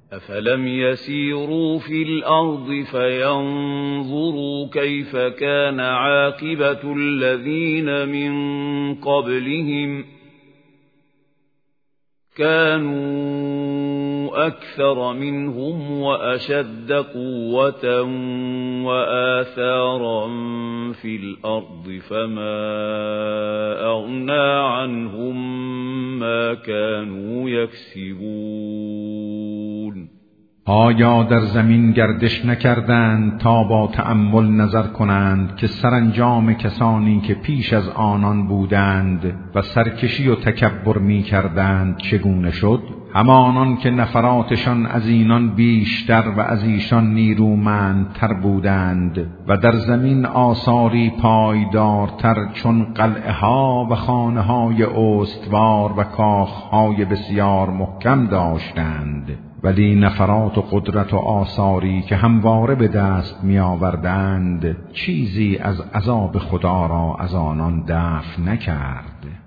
أفلم يسيروا في الأرض فينظروا كيف كان عاقبة الذين من قبلهم كانوا أكثر منهم وأشد قوة وآثارا في الأرض فما أغنى عنهم ما كانوا يكسبون. آیا در زمین گردش نکردند تا با تأمل نظر کنند که سرانجام کسانی که پیش از آنان بودند و سرکشی و تکبر می کردند چگونه شد؟ همانان که نفراتشان از اینان بیشتر و از ایشان نیرومندتر بودند و در زمین آثاری پایدارتر چون قلعه ها و خانه های استوار و کاخ های بسیار محکم داشتند، ولی نفرات و قدرت و آثاری که همواره به دست می آوردند چیزی از عذاب خدا را از آنان دفع نکرد.